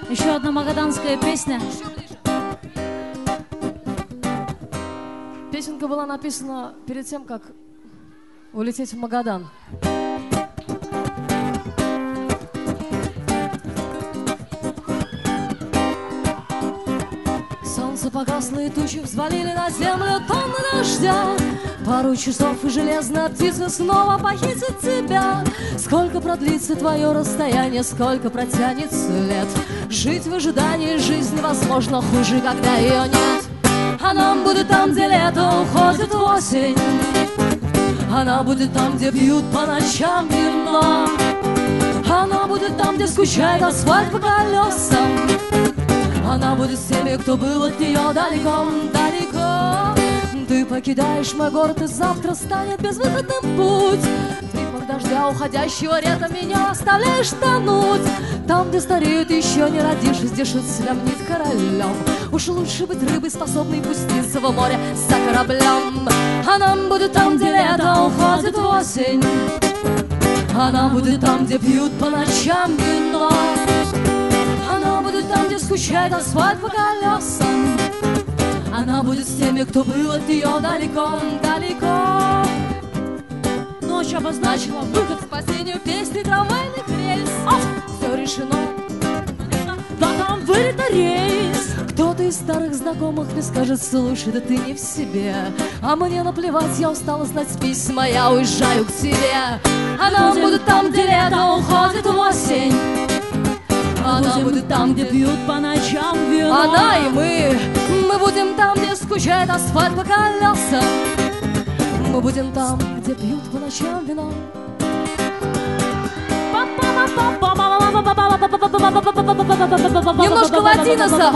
Еще одна магаданская песня. Песенка была написана перед тем, как улететь в Магадан. Солнце погасло, и тучи взвалили на землю тонны дождя. Пару часов, и железная птица снова похитит тебя. Сколько продлится твое расстояние, сколько протянется лет. Жить в ожидании жизни, возможно, хуже, когда ее нет. Она будет там, где лето уходит в осень. Она будет там, где пьют по ночам вино. Она будет там, где скучает асфальт по колесам. Она будет с теми, кто был от нее далеко, далеко. Ты покидаешь мой город, и завтра станет безвыходным путь. В ритмах дождя уходящего лета меня оставляешь тонуть. Там, где стареют, еще не родившись, дышит слямнит королем. Уж лучше быть рыбой, способной пуститься в море за кораблем. Она будет там, где лето уходит в осень. Она будет там, где пьют по ночам вино. Она будет там, где скучает асфальт по колесам. Она будет с теми, кто был от нее далеко, далеко. Ночь обозначила выход в последнюю песню трамвайных рельс. Все решено, да там вылет рейс. Кто-то из старых знакомых мне скажет: слушай, да ты не в себе. А мне наплевать, я устала знать письма, я уезжаю к тебе. Она будет там, где лето уходит в осень. Она будет там, где пьют по ночам вино. Она и мы будем там, где скучает асфальт по колесам. Мы будем там, где пьют по ночам вино. Немножко латиноса.